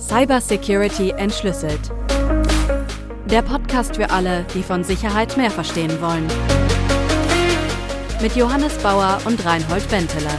Cybersecurity entschlüsselt. Der Podcast für alle, die von Sicherheit mehr verstehen wollen. Mit Johannes Bauer und Reinhold Benteler.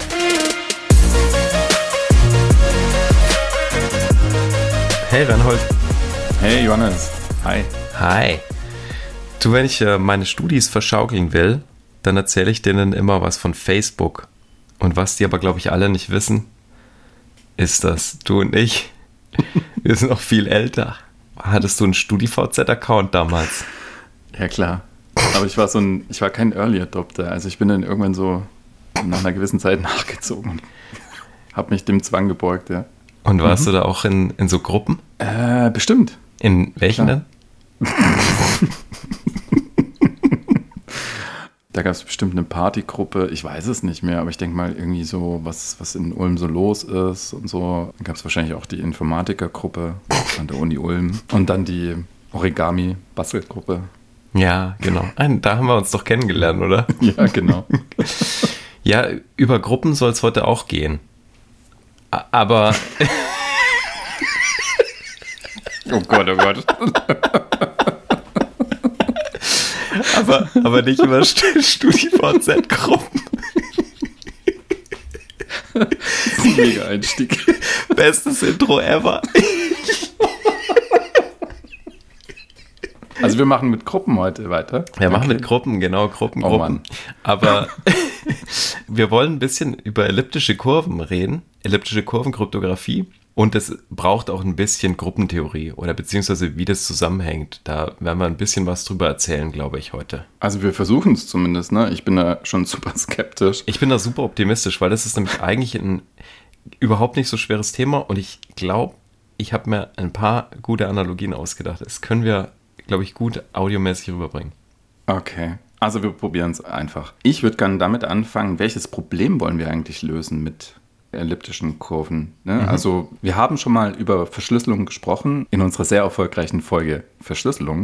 Hey Reinhold. Hey Johannes. Hi. Hi. Du, wenn ich meine Studis verschaukeln will, dann erzähle ich denen immer was von Facebook. Und was die aber, glaube ich, alle nicht wissen, ist, dass du und ich, wir sind noch viel älter. Hattest du einen StudiVZ-Account damals? Ja, klar. Aber ich war kein Early Adopter. Also ich bin dann irgendwann so nach einer gewissen Zeit nachgezogen und habe mich dem Zwang gebeugt, ja. Und warst du da auch in so Gruppen? Bestimmt. In welchen Klar. denn? Da gab es bestimmt eine Partygruppe, ich weiß es nicht mehr, aber ich denke mal irgendwie so, was in Ulm so los ist und so. Dann gab es wahrscheinlich auch die Informatikergruppe an der Uni Ulm und dann die Origami-Bastelgruppe. Ja, genau. Da haben wir uns doch kennengelernt, oder? Ja, genau. Ja, über Gruppen soll es heute auch gehen. Aber... Oh Gott, oh Gott. aber nicht über StudiVZ-Gruppen. Mega Einstieg. Bestes Intro ever. Also wir machen mit Gruppen heute weiter. Wir machen mit Gruppen, genau, Gruppen. Mann. Aber wir wollen ein bisschen über elliptische Kurven reden, elliptische Kurvenkryptographie. Und es braucht auch ein bisschen Gruppentheorie oder beziehungsweise wie das zusammenhängt. Da werden wir ein bisschen was drüber erzählen, glaube ich, heute. Also wir versuchen es zumindest, ne? Ich bin da schon super skeptisch. Ich bin da super optimistisch, weil das ist nämlich eigentlich ein überhaupt nicht so schweres Thema. Und ich glaube, ich habe mir ein paar gute Analogien ausgedacht. Das können wir, glaube ich, gut audiomäßig rüberbringen. Okay, also wir probieren es einfach. Ich würde gerne damit anfangen, welches Problem wollen wir eigentlich lösen mit elliptischen Kurven. Ne? Also wir haben schon mal über Verschlüsselung gesprochen in unserer sehr erfolgreichen Folge Verschlüsselung.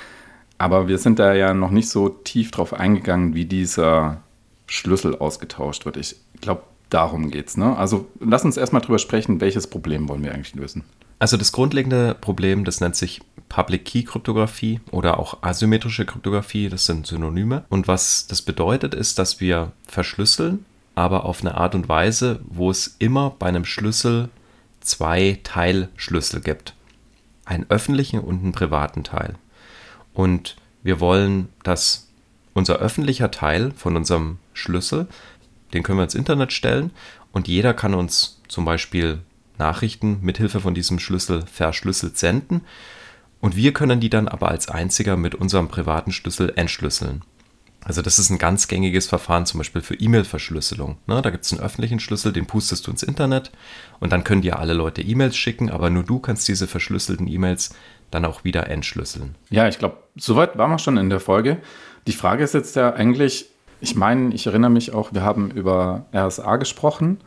Aber wir sind da ja noch nicht so tief drauf eingegangen, wie dieser Schlüssel ausgetauscht wird. Ich glaube, darum geht's. Ne? Also lass uns erstmal drüber sprechen, welches Problem wollen wir eigentlich lösen. Also das grundlegende Problem, das nennt sich Public-Key-Kryptographie oder auch asymmetrische Kryptographie, das sind Synonyme. Und was das bedeutet, ist, dass wir verschlüsseln, aber auf eine Art und Weise, wo es immer bei einem Schlüssel zwei Teilschlüssel gibt. Einen öffentlichen und einen privaten Teil. Und wir wollen, dass unser öffentlicher Teil von unserem Schlüssel, den können wir ins Internet stellen und jeder kann uns zum Beispiel Nachrichten mithilfe von diesem Schlüssel verschlüsselt senden und wir können die dann aber als einziger mit unserem privaten Schlüssel entschlüsseln. Also das ist ein ganz gängiges Verfahren zum Beispiel für E-Mail-Verschlüsselung. Ne, da gibt es einen öffentlichen Schlüssel, den pustest du ins Internet und dann können dir alle Leute E-Mails schicken, aber nur du kannst diese verschlüsselten E-Mails dann auch wieder entschlüsseln. Ja, ich glaube, soweit waren wir schon in der Folge. Die Frage ist jetzt ja eigentlich, ich meine, ich erinnere mich auch, wir haben über RSA gesprochen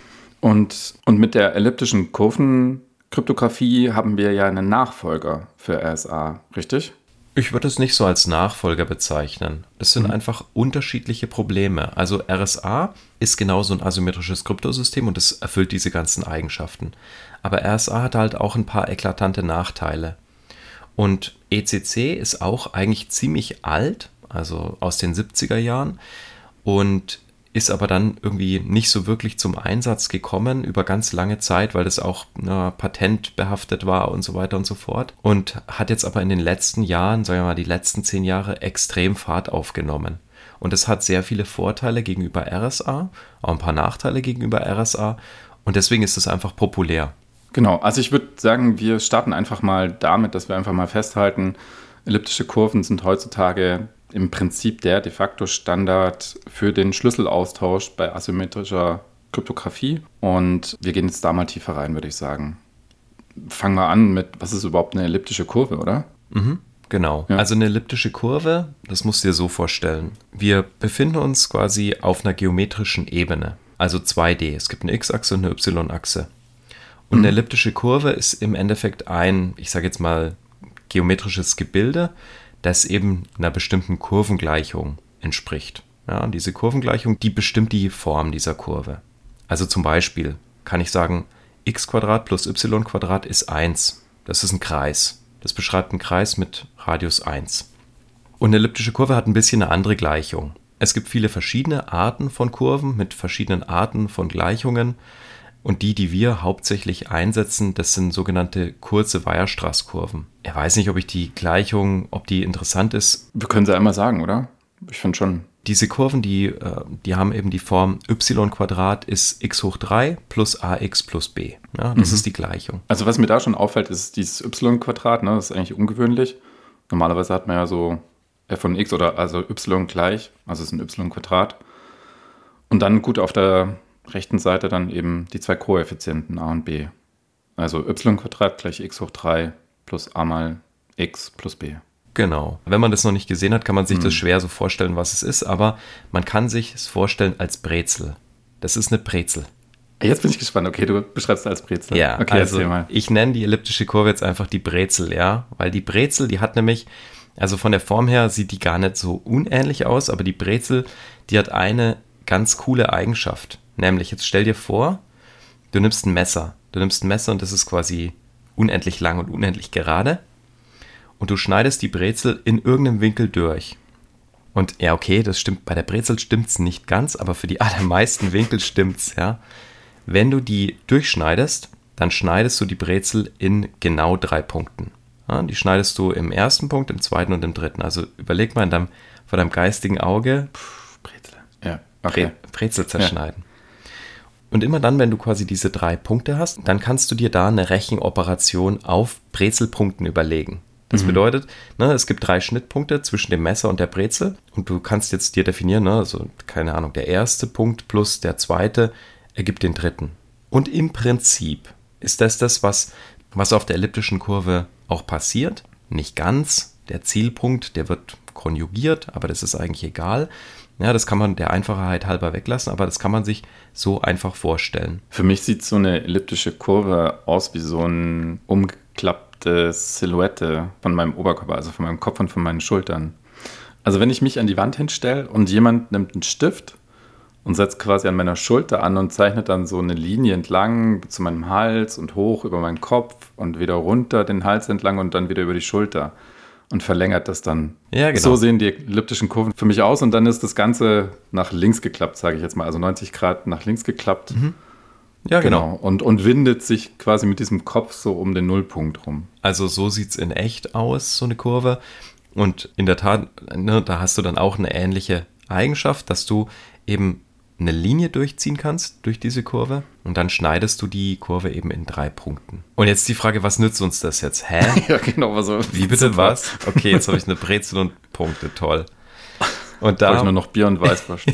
und mit der elliptischen Kurvenkryptographie haben wir ja einen Nachfolger für RSA, richtig? Ich würde es nicht so als Nachfolger bezeichnen. Es sind einfach unterschiedliche Probleme. Also RSA ist genauso ein asymmetrisches Kryptosystem und es erfüllt diese ganzen Eigenschaften. Aber RSA hat halt auch ein paar eklatante Nachteile. Und ECC ist auch eigentlich ziemlich alt, also aus den 70er Jahren und ist aber dann irgendwie nicht so wirklich zum Einsatz gekommen über ganz lange Zeit, weil das auch patentbehaftet war und so weiter und so fort. Und hat jetzt aber in den letzten Jahren, sagen wir mal die letzten 10 Jahre, extrem Fahrt aufgenommen. Und es hat sehr viele Vorteile gegenüber RSA, auch ein paar Nachteile gegenüber RSA. Und deswegen ist es einfach populär. Genau, also ich würde sagen, wir starten einfach mal damit, dass wir einfach mal festhalten, elliptische Kurven sind heutzutage im Prinzip der de facto Standard für den Schlüsselaustausch bei asymmetrischer Kryptographie. Und wir gehen jetzt da mal tiefer rein, würde ich sagen. Fangen wir an mit, was ist überhaupt eine elliptische Kurve, oder? Genau. Ja. Also eine elliptische Kurve, das musst du dir so vorstellen. Wir befinden uns quasi auf einer geometrischen Ebene, also 2D. Es gibt eine X-Achse und eine Y-Achse. Und eine elliptische Kurve ist im Endeffekt ein, ich sage jetzt mal, geometrisches Gebilde, das eben einer bestimmten Kurvengleichung entspricht. Ja, diese Kurvengleichung, die bestimmt die Form dieser Kurve. Also zum Beispiel kann ich sagen, x² plus y² ist 1. Das ist ein Kreis. Das beschreibt einen Kreis mit Radius 1. Und eine elliptische Kurve hat ein bisschen eine andere Gleichung. Es gibt viele verschiedene Arten von Kurven mit verschiedenen Arten von Gleichungen. Und die wir hauptsächlich einsetzen, das sind sogenannte kurze Weierstrass-Kurven. Ich weiß nicht, ob die Gleichung, ob die interessant ist. Wir können sie einmal sagen, oder? Ich finde schon. Diese Kurven, die haben eben die Form y² ist x hoch 3 plus ax plus b. Ja, das ist die Gleichung. Also was mir da schon auffällt, ist dieses y², ne? Das ist eigentlich ungewöhnlich. Normalerweise hat man ja so f von x oder also y gleich, also es ist ein y². Und dann gut auf der rechten Seite dann eben die zwei Koeffizienten a und b. Also y² gleich x hoch 3 plus a mal x plus b. Genau. Wenn man das noch nicht gesehen hat, kann man sich das schwer so vorstellen, was es ist, aber man kann sich es vorstellen als Brezel. Das ist eine Brezel. Jetzt bin ich gespannt. Okay, du beschreibst es als Brezel. Ja, okay, also ich nenne die elliptische Kurve jetzt einfach die Brezel, ja, weil die Brezel, die hat nämlich, also von der Form her sieht die gar nicht so unähnlich aus, aber die Brezel, die hat eine ganz coole Eigenschaft. Nämlich, jetzt stell dir vor, du nimmst ein Messer. Und das ist quasi unendlich lang und unendlich gerade. Und du schneidest die Brezel in irgendeinem Winkel durch. Und ja, okay, das stimmt, bei der Brezel stimmt es nicht ganz, aber für die allermeisten Winkel stimmt es, ja. Wenn du die durchschneidest, dann schneidest du die Brezel in genau 3 Punkten. Ja, die schneidest du im ersten Punkt, im zweiten und im dritten. Also überleg mal vor deinem geistigen Auge, Brezel. Ja, okay. Brezel zerschneiden. Ja. Und immer dann, wenn du quasi diese 3 Punkte hast, dann kannst du dir da eine Rechenoperation auf Brezelpunkten überlegen. Das bedeutet, es gibt 3 Schnittpunkte zwischen dem Messer und der Brezel und du kannst jetzt dir definieren, also keine Ahnung, der erste Punkt plus der zweite ergibt den dritten. Und im Prinzip ist das, was auf der elliptischen Kurve auch passiert. Nicht ganz. Der Zielpunkt, der wird konjugiert, aber das ist eigentlich egal. Ja, das kann man der Einfachheit halber weglassen, aber das kann man sich so einfach vorstellen. Für mich sieht so eine elliptische Kurve aus wie so ein umgeklappte Silhouette von meinem Oberkörper, also von meinem Kopf und von meinen Schultern. Also wenn ich mich an die Wand hinstelle und jemand nimmt einen Stift und setzt quasi an meiner Schulter an und zeichnet dann so eine Linie entlang zu meinem Hals und hoch über meinen Kopf und wieder runter den Hals entlang und dann wieder über die Schulter und verlängert das dann. Ja, genau. So sehen die elliptischen Kurven für mich aus und dann ist das Ganze nach links geklappt, sage ich jetzt mal, also 90 Grad nach links geklappt. Ja, genau. Und windet sich quasi mit diesem Kopf so um den Nullpunkt rum. Also so sieht es in echt aus, so eine Kurve. Und in der Tat, da hast du dann auch eine ähnliche Eigenschaft, dass du eben eine Linie durchziehen kannst durch diese Kurve und dann schneidest du die Kurve eben in 3 Punkten. Und jetzt die Frage, was nützt uns das jetzt? Hä? Ja, genau. Also, wie bitte was? Okay, jetzt habe ich eine Brezel und Punkte, toll. Und da habe ich nur noch Bier und Weißwurst.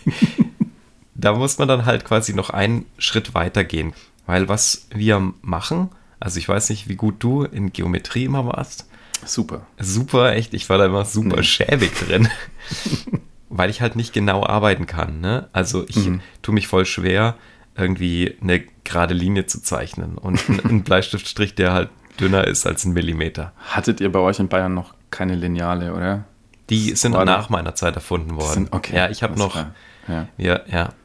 Da muss man dann halt quasi noch einen Schritt weiter gehen. Weil was wir machen, also ich weiß nicht, wie gut du in Geometrie immer warst. Super. Super, echt. Ich war da immer super schäbig drin. Weil ich halt nicht genau arbeiten kann. Ne? Also ich tue mich voll schwer, irgendwie eine gerade Linie zu zeichnen. Und ein Bleistiftstrich, der halt dünner ist als 1 Millimeter. Hattet ihr bei euch in Bayern noch keine Lineale, oder? Die sind nach meiner Zeit erfunden worden. Okay. Ja, ich habe noch... Ja.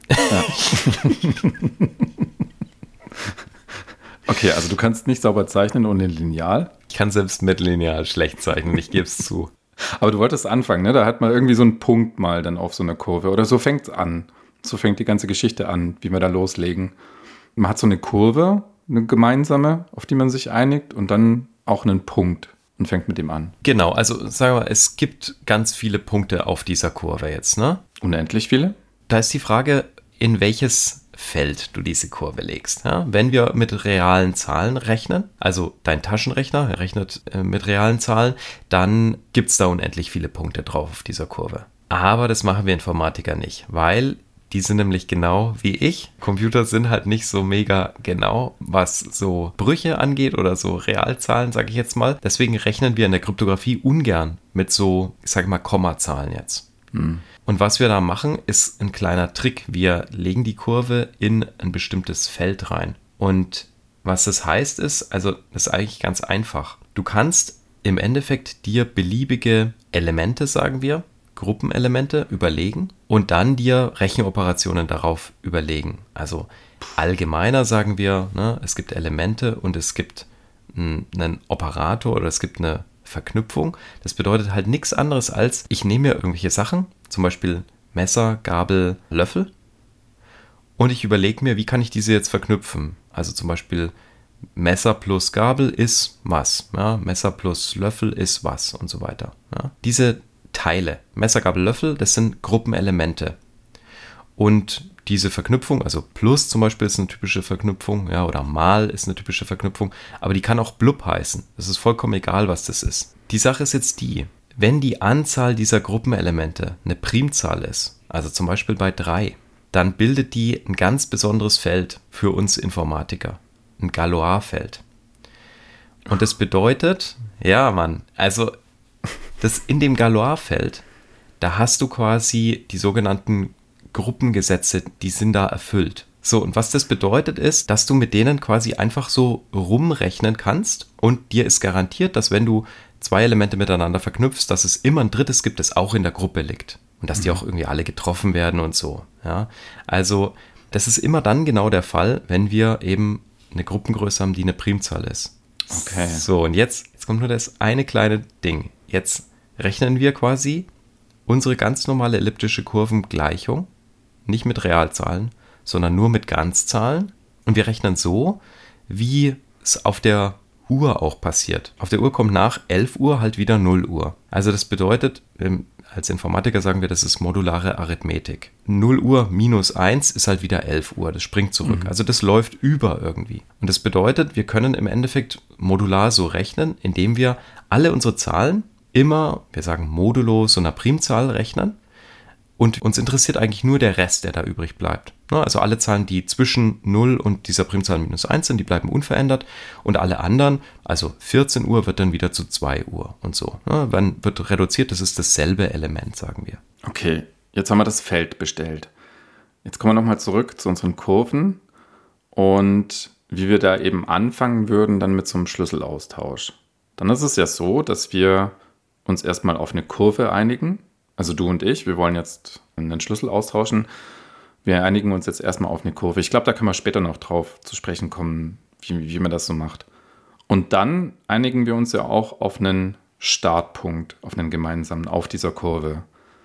Okay, also du kannst nicht sauber zeichnen ohne Lineal? Ich kann selbst mit Lineal schlecht zeichnen, ich gebe es zu. Aber du wolltest anfangen, ne? Da hat man irgendwie so einen Punkt mal dann auf so einer Kurve. Oder so fängt es an. So fängt die ganze Geschichte an, wie wir da loslegen. Man hat so eine Kurve, eine gemeinsame, auf die man sich einigt und dann auch einen Punkt und fängt mit dem an. Genau, also sagen wir mal, es gibt ganz viele Punkte auf dieser Kurve jetzt, ne? Unendlich viele? Da ist die Frage, in welches Feld du diese Kurve legst. Ja? Wenn wir mit realen Zahlen rechnen, also dein Taschenrechner rechnet mit realen Zahlen, dann gibt es da unendlich viele Punkte drauf auf dieser Kurve. Aber das machen wir Informatiker nicht, weil die sind nämlich genau wie ich. Computer sind halt nicht so mega genau, was so Brüche angeht oder so Realzahlen, sage ich jetzt mal. Deswegen rechnen wir in der Kryptographie ungern mit so, ich sage mal, Kommazahlen jetzt. Und was wir da machen, ist ein kleiner Trick. Wir legen die Kurve in ein bestimmtes Feld rein. Und was das heißt ist, also das ist eigentlich ganz einfach. Du kannst im Endeffekt dir beliebige Elemente, sagen wir, Gruppenelemente überlegen und dann dir Rechenoperationen darauf überlegen. Also Allgemeiner sagen wir, ne, es gibt Elemente und es gibt einen Operator oder es gibt eine Verknüpfung. Das bedeutet halt nichts anderes als, ich nehme mir irgendwelche Sachen, zum Beispiel Messer, Gabel, Löffel, und ich überlege mir, wie kann ich diese jetzt verknüpfen? Also zum Beispiel Messer plus Gabel ist was, ja? Messer plus Löffel ist was und so weiter. Ja? Diese Teile, Messer, Gabel, Löffel, das sind Gruppenelemente. Und diese Verknüpfung, also plus zum Beispiel ist eine typische Verknüpfung, ja, oder mal ist eine typische Verknüpfung, aber die kann auch blub heißen. Das ist vollkommen egal, was das ist. Die Sache ist jetzt die, wenn die Anzahl dieser Gruppenelemente eine Primzahl ist, also zum Beispiel bei 3, dann bildet die ein ganz besonderes Feld für uns Informatiker, ein Galois-Feld. Und das bedeutet, ja Mann, also das in dem Galois-Feld, da hast du quasi die sogenannten Gruppengesetze, die sind da erfüllt. So, und was das bedeutet ist, dass du mit denen quasi einfach so rumrechnen kannst und dir ist garantiert, dass wenn du 2 Elemente miteinander verknüpfst, dass es immer ein drittes gibt, das auch in der Gruppe liegt. Und dass die auch irgendwie alle getroffen werden und so. Ja? Also das ist immer dann genau der Fall, wenn wir eben eine Gruppengröße haben, die eine Primzahl ist. Okay. So, und jetzt kommt nur das eine kleine Ding. Jetzt rechnen wir quasi unsere ganz normale elliptische Kurvengleichung, nicht mit Realzahlen, sondern nur mit Ganzzahlen. Und wir rechnen so, wie es auf der Uhr auch passiert. Auf der Uhr kommt nach 11 Uhr halt wieder 0 Uhr. Also das bedeutet, als Informatiker sagen wir, das ist modulare Arithmetik. 0 Uhr minus 1 ist halt wieder 11 Uhr, das springt zurück. Also das läuft über irgendwie. Und das bedeutet, wir können im Endeffekt modular so rechnen, indem wir alle unsere Zahlen immer, wir sagen modulo so einer Primzahl rechnen. Und uns interessiert eigentlich nur der Rest, der da übrig bleibt. Also alle Zahlen, die zwischen 0 und dieser Primzahl minus 1 sind, die bleiben unverändert. Und alle anderen, also 14 Uhr wird dann wieder zu 2 Uhr und so. Dann wird reduziert, das ist dasselbe Element, sagen wir. Okay, jetzt haben wir das Feld bestellt. Jetzt kommen wir nochmal zurück zu unseren Kurven und wie wir da eben anfangen würden, dann mit so einem Schlüsselaustausch. Dann ist es ja so, dass wir uns erstmal auf eine Kurve einigen. Also du und ich, wir wollen jetzt einen Schlüssel austauschen. Wir einigen uns jetzt erstmal auf eine Kurve. Ich glaube, da können wir später noch drauf zu sprechen kommen, wie man das so macht. Und dann einigen wir uns ja auch auf einen Startpunkt, auf einen gemeinsamen, auf dieser Kurve.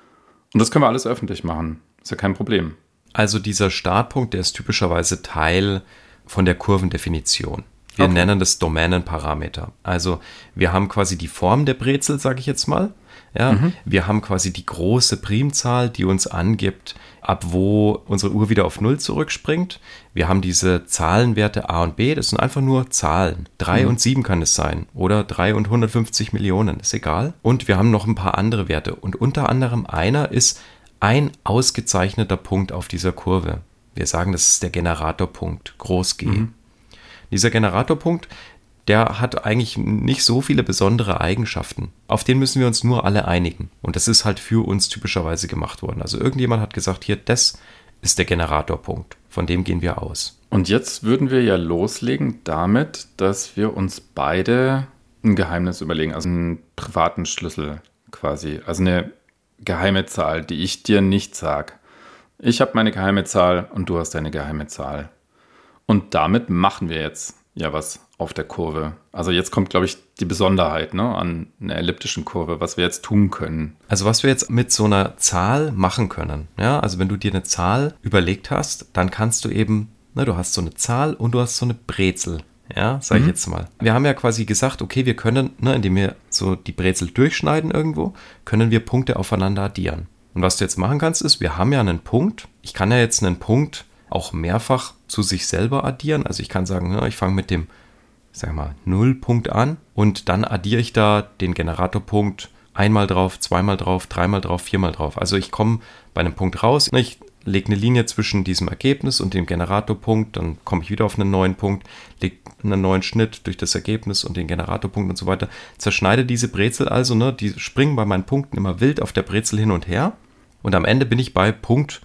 Und das können wir alles öffentlich machen. Ist ja kein Problem. Also dieser Startpunkt, der ist typischerweise Teil von der Kurvendefinition. Wir nennen das Domänenparameter. Also wir haben quasi die Form der Brezel, sage ich jetzt mal. Ja, wir haben quasi die große Primzahl, die uns angibt, ab wo unsere Uhr wieder auf 0 zurückspringt. Wir haben diese Zahlenwerte A und B, das sind einfach nur Zahlen. 3 und 7 kann es sein oder 3 und 150 Millionen, ist egal. Und wir haben noch ein paar andere Werte und unter anderem einer ist ein ausgezeichneter Punkt auf dieser Kurve. Wir sagen, das ist der Generatorpunkt, groß G. Dieser Generatorpunkt, der hat eigentlich nicht so viele besondere Eigenschaften. Auf den müssen wir uns nur alle einigen. Und das ist halt für uns typischerweise gemacht worden. Also irgendjemand hat gesagt, hier, das ist der Generatorpunkt. Von dem gehen wir aus. Und jetzt würden wir ja loslegen damit, dass wir uns beide ein Geheimnis überlegen. Also einen privaten Schlüssel quasi. Also eine geheime Zahl, die ich dir nicht sage. Ich habe meine geheime Zahl und du hast deine geheime Zahl. Und damit machen wir jetzt ja was auf der Kurve. Also jetzt kommt, glaube ich, die Besonderheit an einer elliptischen Kurve, was wir jetzt tun können. Also was wir jetzt mit so einer Zahl machen können. Ja, also wenn du dir eine Zahl überlegt hast, dann kannst du eben, du hast so eine Zahl und du hast so eine Brezel. Ja, sag ich jetzt mal. Wir haben ja quasi gesagt, okay, wir können, indem wir so die Brezel durchschneiden irgendwo, können wir Punkte aufeinander addieren. Und was du jetzt machen kannst, ist, wir haben ja einen Punkt. Ich kann ja jetzt einen Punkt auch mehrfach zu sich selber addieren. Also ich kann sagen, ich fange mit dem, sagen wir mal, Nullpunkt an und dann addiere ich da den Generatorpunkt einmal drauf, zweimal drauf, dreimal drauf, viermal drauf. Also ich komme bei einem Punkt raus, ich lege eine Linie zwischen diesem Ergebnis und dem Generatorpunkt, dann komme ich wieder auf einen neuen Punkt, lege einen neuen Schnitt durch das Ergebnis und den Generatorpunkt und so weiter. Zerschneide diese Brezel also, die springen bei meinen Punkten immer wild auf der Brezel hin und her und am Ende bin ich bei Punkt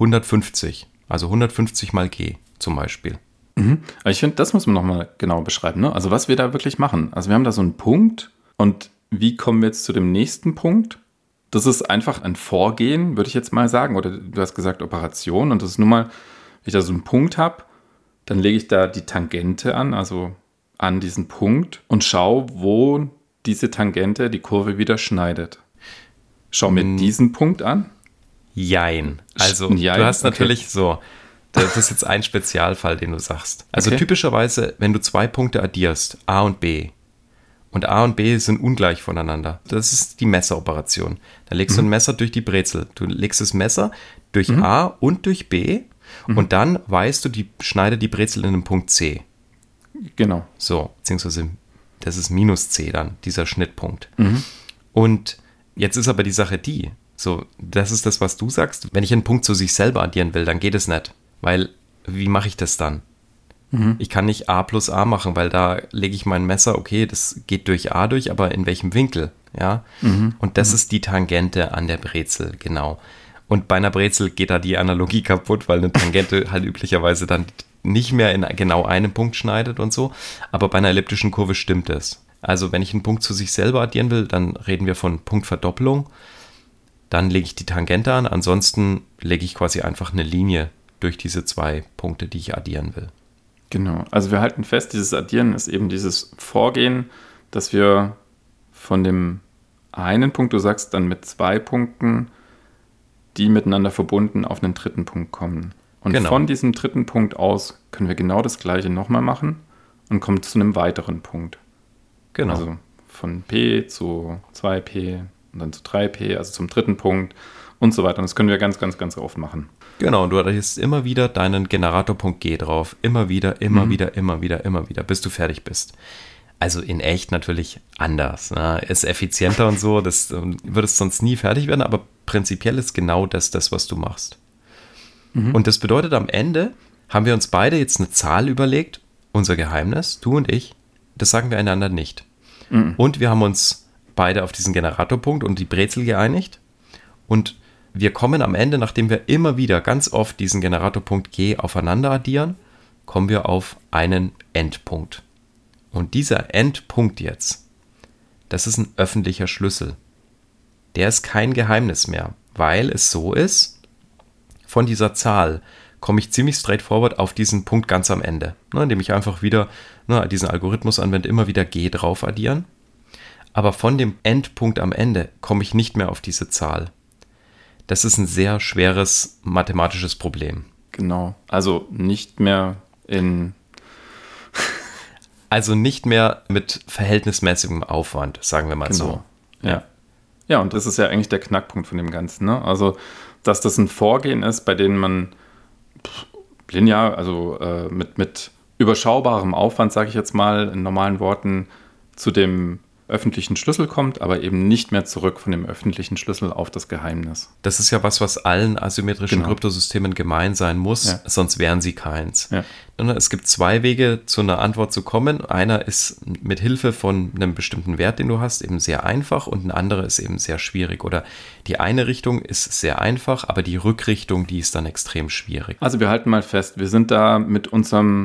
150. Also 150 mal G zum Beispiel. Aber ich finde, das muss man nochmal genau beschreiben. Also was wir da wirklich machen. Also wir haben da so einen Punkt und wie kommen wir jetzt zu dem nächsten Punkt? Das ist einfach ein Vorgehen, würde ich jetzt mal sagen. Oder du hast gesagt Operation und das ist nun mal, wenn ich da so einen Punkt habe dann lege ich da die Tangente an, also an diesen Punkt und schaue, wo diese Tangente die Kurve wieder schneidet. Schau mir diesen Punkt an. Jein. Also Jein? Du hast natürlich so, das ist jetzt ein Spezialfall, den du sagst. Also typischerweise, wenn du 2 Punkte addierst, A und B, und A und B sind ungleich voneinander. Das ist die Messeroperation. Da legst du ein Messer durch die Brezel. Du legst das Messer durch A und durch B und dann weißt du, schneide die Brezel in den Punkt C. Genau. So, beziehungsweise das ist minus C dann, dieser Schnittpunkt. Und jetzt ist aber die Sache so, das ist das, was du sagst. Wenn ich einen Punkt zu sich selber addieren will, dann geht es nicht. Weil, wie mache ich das dann? Ich kann nicht A plus A machen, weil da lege ich mein Messer, okay, das geht durch A durch, aber in welchem Winkel? Ja. Und das ist die Tangente an der Brezel, genau. Und bei einer Brezel geht da die Analogie kaputt, weil eine Tangente halt üblicherweise dann nicht mehr in genau einem Punkt schneidet und so. Aber bei einer elliptischen Kurve stimmt es. Also wenn ich einen Punkt zu sich selber addieren will, dann reden wir von Punktverdoppelung. Dann lege ich die Tangente an. Ansonsten lege ich quasi einfach eine Linie durch diese 2 Punkte, die ich addieren will. Genau. Also wir halten fest, dieses Addieren ist eben dieses Vorgehen, dass wir von dem einen Punkt, du sagst dann mit 2 Punkten, die miteinander verbunden auf einen dritten Punkt kommen. Und von diesem dritten Punkt aus können wir genau das Gleiche nochmal machen und kommen zu einem weiteren Punkt. Genau. Also von P zu 2P und dann zu 3P, also zum dritten Punkt und so weiter. Und das können wir ganz, ganz, ganz oft machen. Genau, und du addierst immer wieder deinen Generatorpunkt G drauf. Immer wieder, bis du fertig bist. Also in echt natürlich anders. Ne? Ist effizienter und so, das würdest sonst nie fertig werden, aber prinzipiell ist genau das, was du machst. Und das bedeutet, am Ende haben wir uns beide jetzt eine Zahl überlegt, unser Geheimnis, du und ich, das sagen wir einander nicht. Und wir haben uns beide auf diesen Generatorpunkt und die Brezel geeinigt und wir kommen am Ende, nachdem wir immer wieder ganz oft diesen Generatorpunkt G aufeinander addieren, kommen wir auf einen Endpunkt. Und dieser Endpunkt jetzt, das ist ein öffentlicher Schlüssel. Der ist kein Geheimnis mehr, weil es so ist, von dieser Zahl komme ich ziemlich straightforward auf diesen Punkt ganz am Ende, indem ich einfach wieder diesen Algorithmus anwende, immer wieder G drauf addieren. Aber von dem Endpunkt am Ende komme ich nicht mehr auf diese Zahl. Das ist ein sehr schweres mathematisches Problem. Genau, also nicht mehr nicht mehr mit verhältnismäßigem Aufwand, sagen wir mal so. Ja, und das ist ja eigentlich der Knackpunkt von dem Ganzen. Ne? Also, dass das ein Vorgehen ist, bei dem man linear, also mit überschaubarem Aufwand, sage ich jetzt mal, in normalen Worten, zu dem öffentlichen Schlüssel kommt, aber eben nicht mehr zurück von dem öffentlichen Schlüssel auf das Geheimnis. Das ist ja was allen asymmetrischen Kryptosystemen gemein sein muss, sonst wären sie keins. Ja. Es gibt 2 Wege, zu einer Antwort zu kommen. Einer ist mit Hilfe von einem bestimmten Wert, den du hast, eben sehr einfach und ein anderer ist eben sehr schwierig. Oder die eine Richtung ist sehr einfach, aber die Rückrichtung, die ist dann extrem schwierig. Also wir halten mal fest, wir sind da mit unserem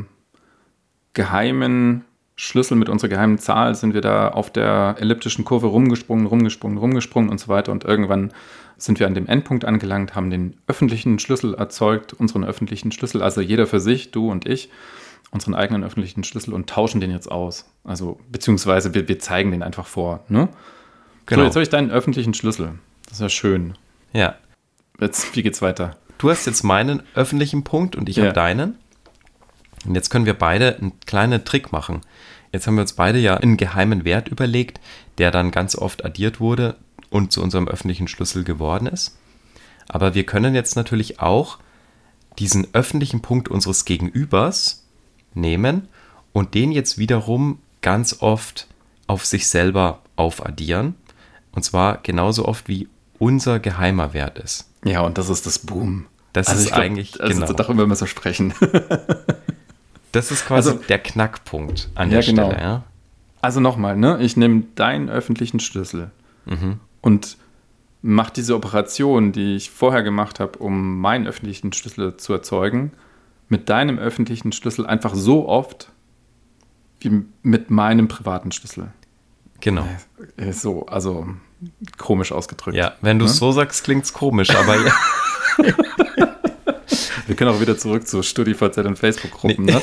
geheimen Schlüssel, mit unserer geheimen Zahl sind wir da auf der elliptischen Kurve rumgesprungen und so weiter und irgendwann sind wir an dem Endpunkt angelangt, haben den öffentlichen Schlüssel erzeugt, unseren öffentlichen Schlüssel, also jeder für sich, du und ich, unseren eigenen öffentlichen Schlüssel und tauschen den jetzt aus. Also beziehungsweise wir zeigen den einfach vor. Ne? Genau. So, jetzt habe ich deinen öffentlichen Schlüssel. Das ist ja schön. Ja. Jetzt, wie geht's weiter? Du hast jetzt meinen öffentlichen Punkt und ich habe deinen. Und jetzt können wir beide einen kleinen Trick machen. Jetzt haben wir uns beide ja einen geheimen Wert überlegt, der dann ganz oft addiert wurde und zu unserem öffentlichen Schlüssel geworden ist. Aber wir können jetzt natürlich auch diesen öffentlichen Punkt unseres Gegenübers nehmen und den jetzt wiederum ganz oft auf sich selber aufaddieren. Und zwar genauso oft, wie unser geheimer Wert ist. Ja, und das ist das Boom. Das ist eigentlich, darüber müssen wir sprechen. Das ist quasi der Knackpunkt an der Stelle. Ja? Also nochmal, ne? Ich nehme deinen öffentlichen Schlüssel und mache diese Operation, die ich vorher gemacht habe, um meinen öffentlichen Schlüssel zu erzeugen, mit deinem öffentlichen Schlüssel einfach so oft wie mit meinem privaten Schlüssel. Genau. So, also komisch ausgedrückt. Ja, wenn du es so sagst, klingt es komisch, aber ja. Wir können auch wieder zurück zu StudiVZ und Facebook-Gruppen, ne?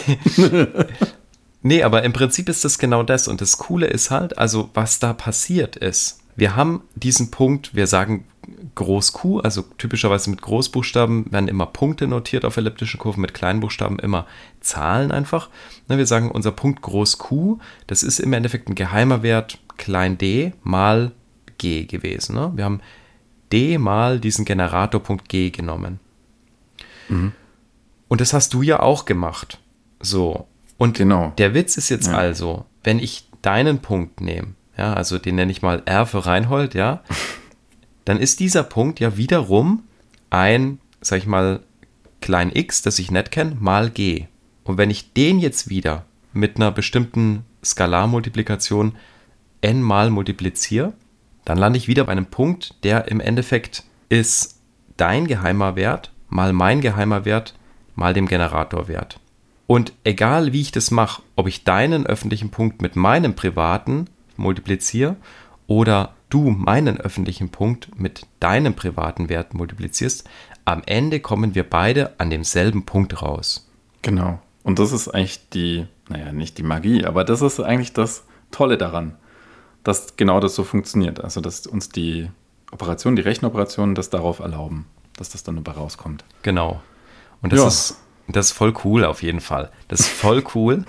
Nee, aber im Prinzip ist das genau das. Und das Coole ist halt, also was da passiert ist. Wir haben diesen Punkt, wir sagen Groß Q, also typischerweise mit Großbuchstaben werden immer Punkte notiert auf elliptischen Kurven, mit Kleinbuchstaben immer Zahlen einfach. Wir sagen, unser Punkt Groß Q, das ist im Endeffekt ein geheimer Wert klein d mal g gewesen. Ne? Wir haben d mal diesen Generatorpunkt g genommen. Mhm. Und das hast du ja auch gemacht. So. Und genau. Der Witz ist jetzt also, wenn ich deinen Punkt nehme, ja, also den nenne ich mal R für Reinhold, ja, dann ist dieser Punkt ja wiederum ein, sag ich mal, klein x, das ich nicht kenne, mal g. Und wenn ich den jetzt wieder mit einer bestimmten Skalarmultiplikation n mal multipliziere, dann lande ich wieder bei einem Punkt, der im Endeffekt ist dein geheimer Wert mal mein geheimer Wert mal dem Generatorwert. Und egal wie ich das mache, ob ich deinen öffentlichen Punkt mit meinem privaten multipliziere oder du meinen öffentlichen Punkt mit deinem privaten Wert multiplizierst, am Ende kommen wir beide an demselben Punkt raus. Genau. Und das ist eigentlich nicht die Magie, aber das ist eigentlich das Tolle daran, dass genau das so funktioniert. Also, dass uns die Rechenoperationen das darauf erlauben, dass das dann dabei rauskommt. Genau. Und das ist voll cool auf jeden Fall. Das ist voll cool.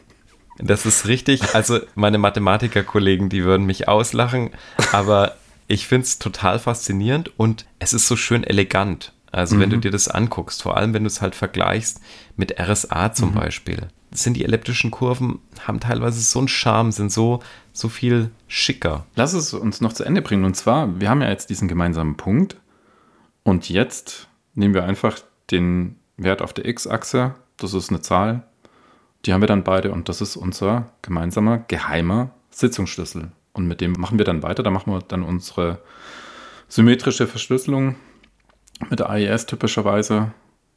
Das ist richtig, also meine Mathematikerkollegen, die würden mich auslachen, aber ich finde es total faszinierend und es ist so schön elegant. Also wenn du dir das anguckst, vor allem wenn du es halt vergleichst mit RSA zum Beispiel, sind die elliptischen Kurven, haben teilweise so einen Charme, sind so viel schicker. Lass es uns noch zu Ende bringen. Und zwar, wir haben ja jetzt diesen gemeinsamen Punkt und jetzt nehmen wir einfach den Wert auf der X-Achse, das ist eine Zahl, die haben wir dann beide und das ist unser gemeinsamer, geheimer Sitzungsschlüssel. Und mit dem machen wir dann weiter, da machen wir dann unsere symmetrische Verschlüsselung mit der AES typischerweise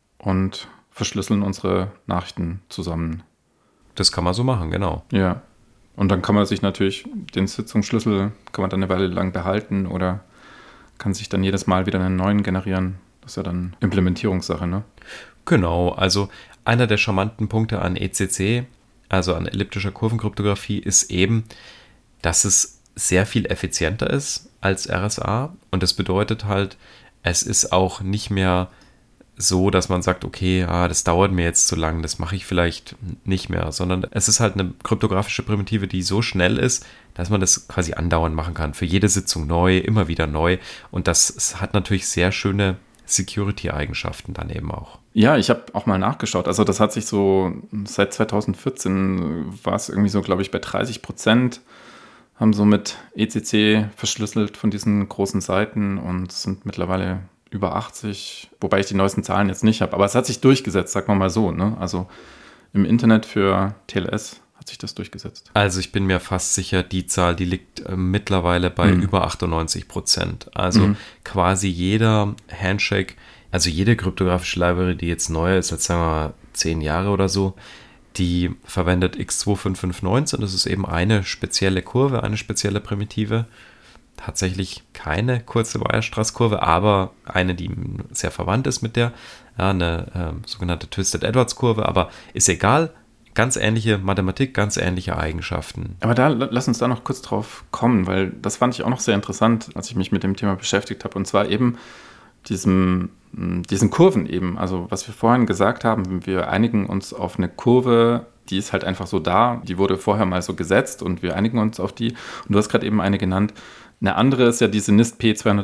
und verschlüsseln unsere Nachrichten zusammen. Das kann man so machen, genau. Ja, und dann kann man sich natürlich, den Sitzungsschlüssel kann man dann eine Weile lang behalten oder kann sich dann jedes Mal wieder einen neuen generieren. Das ist ja dann Implementierungssache, ne? Genau, also einer der charmanten Punkte an ECC, also an elliptischer Kurvenkryptographie, ist eben, dass es sehr viel effizienter ist als RSA. Und das bedeutet halt, es ist auch nicht mehr so, dass man sagt, okay, das dauert mir jetzt zu lang, das mache ich vielleicht nicht mehr, sondern es ist halt eine kryptografische Primitive, die so schnell ist, dass man das quasi andauernd machen kann. Für jede Sitzung neu, immer wieder neu. Und das hat natürlich sehr schöne Security-Eigenschaften dann eben auch. Ja, ich habe auch mal nachgeschaut. Also das hat sich so, seit 2014 war es irgendwie so, glaube ich, bei 30%, haben so mit ECC verschlüsselt von diesen großen Seiten und sind mittlerweile über 80, wobei ich die neuesten Zahlen jetzt nicht habe. Aber es hat sich durchgesetzt, sagen wir mal so, ne? Also im Internet für TLS hat sich das durchgesetzt. Also ich bin mir fast sicher, die Zahl, die liegt mittlerweile bei über 98%. Also quasi jeder Handshake, also jede kryptografische Library, die jetzt neuer ist, als sagen wir mal 10 Jahre oder so, die verwendet X25519. Das ist eben eine spezielle Kurve, eine spezielle Primitive. Tatsächlich keine kurze Weierstrass-Kurve, aber eine, die sehr verwandt ist mit der, eine sogenannte Twisted Edwards-Kurve, aber ist egal. Ganz ähnliche Mathematik, ganz ähnliche Eigenschaften. Aber lass uns da noch kurz drauf kommen, weil das fand ich auch noch sehr interessant, als ich mich mit dem Thema beschäftigt habe. Und zwar eben diesen Kurven eben. Also was wir vorhin gesagt haben, wir einigen uns auf eine Kurve, die ist halt einfach so da. Die wurde vorher mal so gesetzt und wir einigen uns auf die. Und du hast gerade eben eine genannt. Eine andere ist ja diese NIST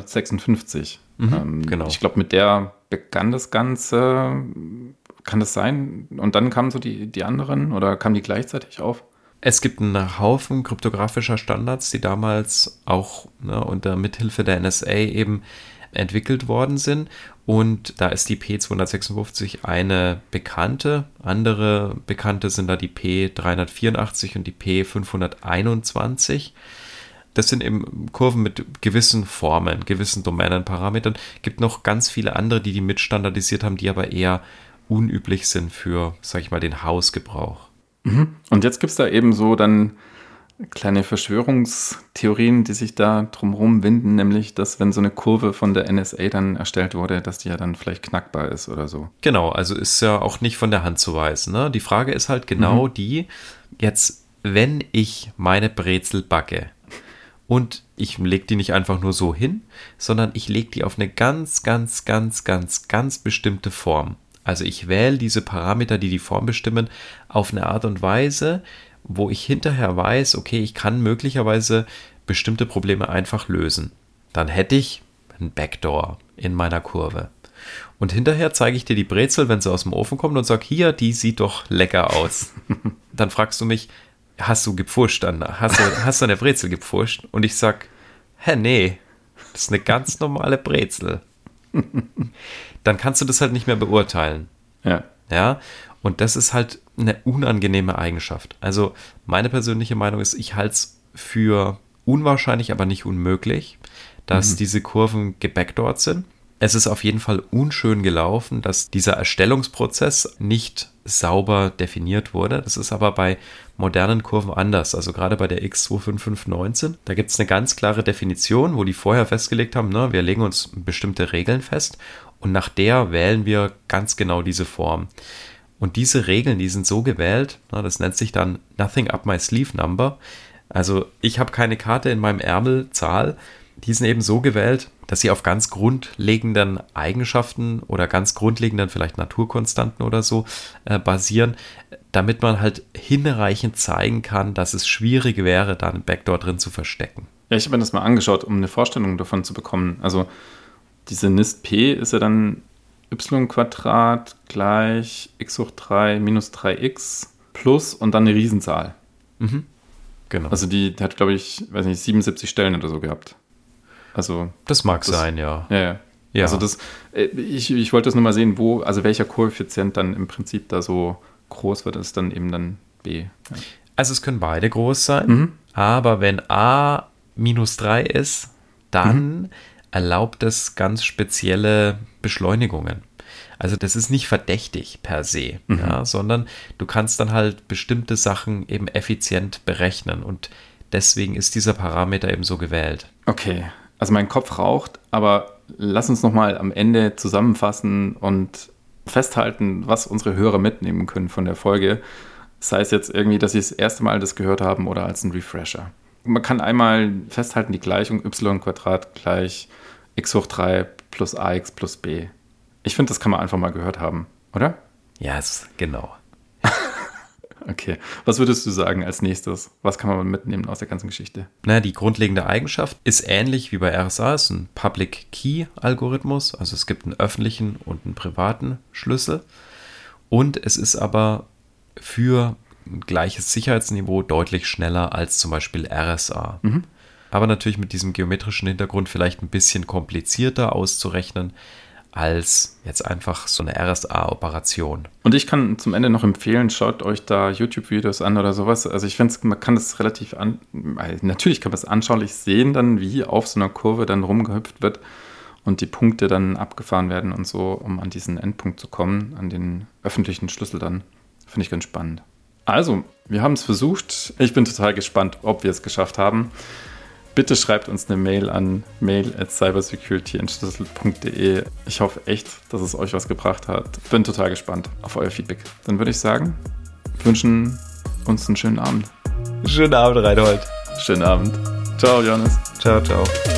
P256. Genau. Ich glaube, mit der begann das Ganze. Kann das sein? Und dann kamen so die anderen oder kamen die gleichzeitig auf? Es gibt einen Haufen kryptografischer Standards, die damals auch unter Mithilfe der NSA eben entwickelt worden sind. Und da ist die P256 eine bekannte. Andere bekannte sind da die P384 und die P521. Das sind eben Kurven mit gewissen Formen, gewissen Domänenparametern. Es gibt noch ganz viele andere, die mitstandardisiert haben, die aber eher unüblich sind für, sag ich mal, den Hausgebrauch. Und jetzt gibt es da eben so dann kleine Verschwörungstheorien, die sich da drumherum winden, nämlich, dass wenn so eine Kurve von der NSA dann erstellt wurde, dass die ja dann vielleicht knackbar ist oder so. Genau, also ist ja auch nicht von der Hand zu weisen. Ne? Die Frage ist halt genau die, jetzt, wenn ich meine Brezel backe und ich lege die nicht einfach nur so hin, sondern ich lege die auf eine ganz bestimmte Form. Also ich wähle diese Parameter, die die Form bestimmen, auf eine Art und Weise, wo ich hinterher weiß, okay, ich kann möglicherweise bestimmte Probleme einfach lösen. Dann hätte ich ein Backdoor in meiner Kurve. Und hinterher zeige ich dir die Brezel, wenn sie aus dem Ofen kommt und sage, hier, die sieht doch lecker aus. Dann fragst du mich, hast du gepfuscht? Dann hast du eine Brezel gepfuscht? Und ich sag, nee, das ist eine ganz normale Brezel. Dann kannst du das halt nicht mehr beurteilen. Ja. Und das ist halt eine unangenehme Eigenschaft. Also meine persönliche Meinung ist, ich halte es für unwahrscheinlich, aber nicht unmöglich, dass diese Kurven gebackdoored sind. Es ist auf jeden Fall unschön gelaufen, dass dieser Erstellungsprozess nicht sauber definiert wurde. Das ist aber bei modernen Kurven anders. Also gerade bei der X25519, da gibt es eine ganz klare Definition, wo die vorher festgelegt haben, wir legen uns bestimmte Regeln fest und nach der wählen wir ganz genau diese Form. Und diese Regeln, die sind so gewählt, das nennt sich dann Nothing Up My Sleeve Number. Also ich habe keine Karte in meinem Ärmelzahl. Die sind eben so gewählt, dass sie auf ganz grundlegenden Eigenschaften oder ganz grundlegenden vielleicht Naturkonstanten oder so basieren, damit man halt hinreichend zeigen kann, dass es schwierig wäre, da einen Backdoor drin zu verstecken. Ja, ich habe mir das mal angeschaut, um eine Vorstellung davon zu bekommen. Also diese NIST-P ist ja dann y² gleich x hoch 3 minus 3x plus und dann eine Riesenzahl. Genau. Also die hat, glaube ich, 77 Stellen oder so gehabt. Also das mag sein, ja. Ja. Also ich wollte das nur mal sehen, welcher Koeffizient dann im Prinzip da so groß wird, ist dann eben dann B. Ja. Also es können beide groß sein, aber wenn A minus 3 ist, dann erlaubt es ganz spezielle Beschleunigungen. Also das ist nicht verdächtig per se, sondern du kannst dann halt bestimmte Sachen eben effizient berechnen und deswegen ist dieser Parameter eben so gewählt. Okay, also mein Kopf raucht, aber lass uns nochmal am Ende zusammenfassen und festhalten, was unsere Hörer mitnehmen können von der Folge. Sei es jetzt irgendwie, dass sie das erste Mal das gehört haben oder als ein Refresher. Man kann einmal festhalten, die Gleichung y² gleich x hoch 3 plus ax plus b. Ich finde, das kann man einfach mal gehört haben, oder? Ja, genau. Okay. Was würdest du sagen als nächstes? Was kann man mitnehmen aus der ganzen Geschichte? Die grundlegende Eigenschaft ist ähnlich wie bei RSA, ist ein Public Key Algorithmus. Also es gibt einen öffentlichen und einen privaten Schlüssel. Und es ist aber für ein gleiches Sicherheitsniveau deutlich schneller als zum Beispiel RSA. Aber natürlich mit diesem geometrischen Hintergrund vielleicht ein bisschen komplizierter auszurechnen als jetzt einfach so eine RSA-Operation. Und ich kann zum Ende noch empfehlen, schaut euch da YouTube-Videos an oder sowas. Also ich finde, man kann das natürlich kann man es anschaulich sehen dann, wie auf so einer Kurve dann rumgehüpft wird und die Punkte dann abgefahren werden und so, um an diesen Endpunkt zu kommen, an den öffentlichen Schlüssel dann. Finde ich ganz spannend. Also, wir haben es versucht. Ich bin total gespannt, ob wir es geschafft haben. Bitte schreibt uns eine Mail an mail@cybersecurityentschlüsselt.de. Ich hoffe echt, dass es euch was gebracht hat. Bin total gespannt auf euer Feedback. Dann würde ich sagen, wir wünschen uns einen schönen Abend. Schönen Abend, Reinhold. Schönen Abend. Ciao, Johannes. Ciao, ciao.